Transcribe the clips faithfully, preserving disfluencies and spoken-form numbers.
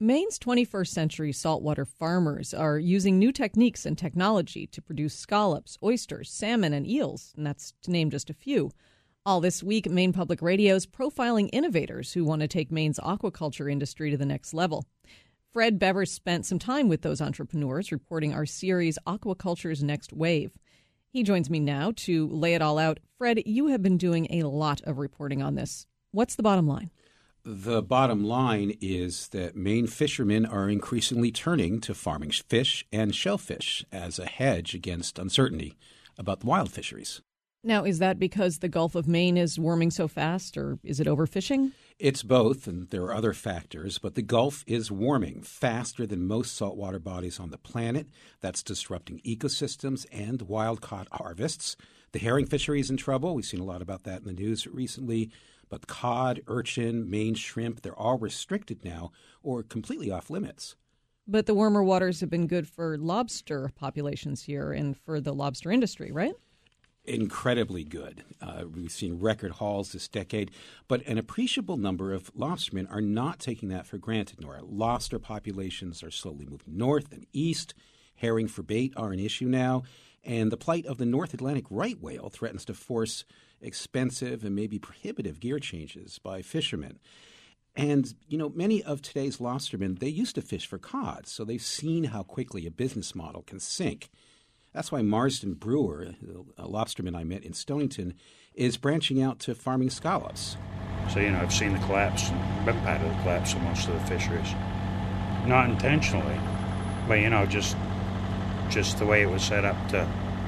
Maine's twenty-first century saltwater farmers are using new techniques and technology to produce scallops, oysters, salmon, and eels, and that's to name just a few. All this week, Maine Public Radio's profiling innovators who want to take Maine's aquaculture industry to the next level. Fred Bever spent some time with those entrepreneurs reporting our series Aquaculture's Next Wave. He joins me now to lay it all out. Fred, you have been doing a lot of reporting on this. What's the bottom line? The bottom line is that Maine fishermen are increasingly turning to farming fish and shellfish as a hedge against uncertainty about the wild fisheries. Now, is that because the Gulf of Maine is warming so fast, or is it overfishing? It's both, and there are other factors, but the Gulf is warming faster than most saltwater bodies on the planet. That's disrupting ecosystems and wild-caught harvests. The herring fishery is in trouble. We've seen a lot about that in the news recently. But cod, urchin, Maine shrimp, they're all restricted now or completely off limits. But the warmer waters have been good for lobster populations here and for the lobster industry, right? Incredibly good. Uh, we've seen record hauls this decade, but an appreciable number of lobstermen are not taking that for granted, Nora. Lobster populations are slowly moving north and east. Herring for bait are an issue now, and the plight of the North Atlantic right whale threatens to force expensive and maybe prohibitive gear changes by fishermen. And, you know, many of today's lobstermen, they used to fish for cod, so they've seen how quickly a business model can sink. That's why Marsden Brewer, a lobsterman I met in Stonington, is branching out to farming scallops. So, you know, I've seen the collapse, been part of the collapse of most of the fisheries. Not intentionally, but, you know, just just the way it was set up to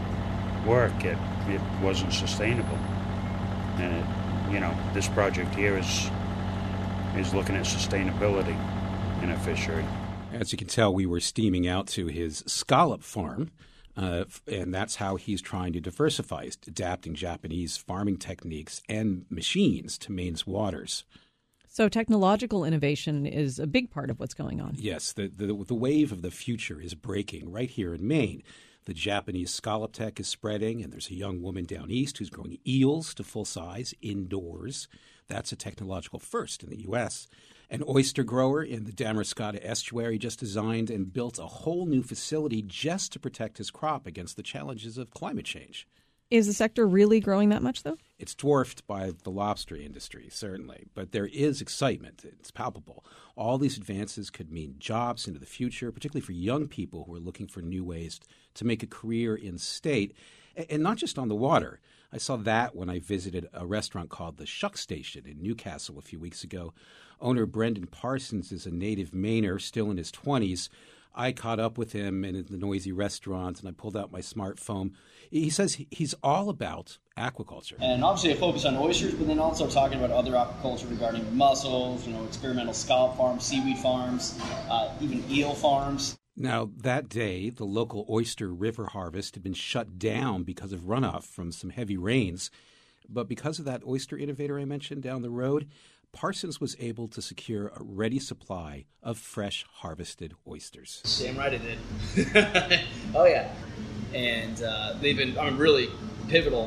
work, it, it wasn't sustainable. And, it, you know, this project here is is looking at sustainability in a fishery. As you can tell, we were steaming out to his scallop farm, uh, and that's how he's trying to diversify, adapting Japanese farming techniques and machines to Maine's waters. So technological innovation is a big part of what's going on. Yes, the, the, the wave of the future is breaking right here in Maine. The Japanese scallop tech is spreading, and there's a young woman down east who's growing eels to full size indoors. That's a technological first in the U S An oyster grower in the Damariscotta estuary just designed and built a whole new facility just to protect his crop against the challenges of climate change. Is the sector really growing that much, though? It's dwarfed by the lobster industry, certainly, but there is excitement. It's palpable. All these advances could mean jobs into the future, particularly for young people who are looking for new ways to make a career in state, and not just on the water. I saw that when I visited a restaurant called the Shuck Station in Newcastle a few weeks ago. Owner Brendan Parsons is a native Mainer, still in his twenties. I caught up with him in the noisy restaurant, and I pulled out my smartphone. He says he's all about aquaculture. And obviously a focus on oysters, but then also talking about other aquaculture regarding mussels, you know, experimental scallop farms, seaweed farms, uh, even eel farms. Now, that day, the local oyster river harvest had been shut down because of runoff from some heavy rains. But because of that oyster innovator I mentioned down the road, Parsons was able to secure a ready supply of fresh harvested oysters. Damn right it did. Oh, yeah. And uh, they've been I mean, really pivotal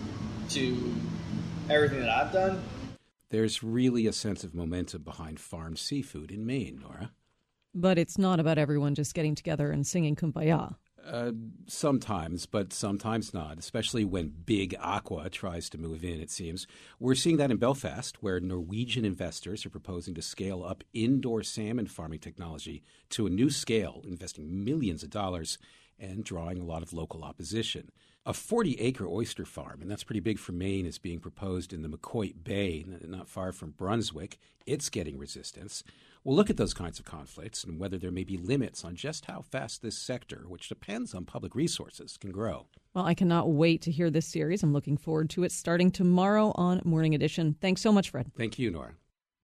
to everything that I've done. There's really a sense of momentum behind farmed seafood in Maine, Nora. But it's not about everyone just getting together and singing Kumbaya. Uh, sometimes, but sometimes not, especially when Big Aqua tries to move in, it seems. We're seeing that in Belfast, where Norwegian investors are proposing to scale up indoor salmon farming technology to a new scale, investing millions of dollars and drawing a lot of local opposition. A forty-acre oyster farm, and that's pretty big for Maine, is being proposed in the McCoy Bay, not far from Brunswick. It's getting resistance. We'll look at those kinds of conflicts and whether there may be limits on just how fast this sector, which depends on public resources, can grow. Well, I cannot wait to hear this series. I'm looking forward to it starting tomorrow on Morning Edition. Thanks so much, Fred. Thank you, Nora.